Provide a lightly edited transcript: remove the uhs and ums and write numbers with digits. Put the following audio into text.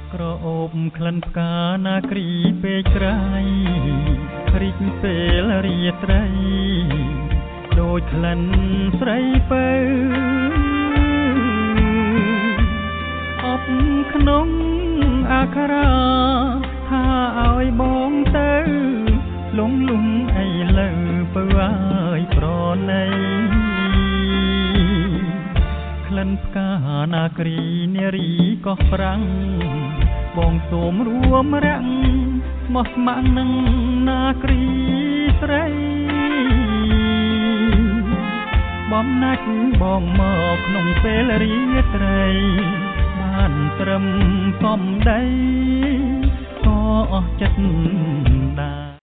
ក្រអូបក្លិនផ្កាណាគ្រីពេកក្រៃរីកពេលរាត្រីដូចក្លិនស្រីពៅអបក្នុងអាក្រាថាឲ្យបងទៅលំលំអីលើពើអើយប្រណីក្លិនផ្កាណាគ្រីនារីកោះប្រាំងបងសូមរួមរាំងស្មោះស្ម័គ្រនឹងនាគ្រីស្រីបំណាច់បងមកក្នុងពេលរាត្រីបានត្រឹមសំដីក៏អស់ចិត្តដែរ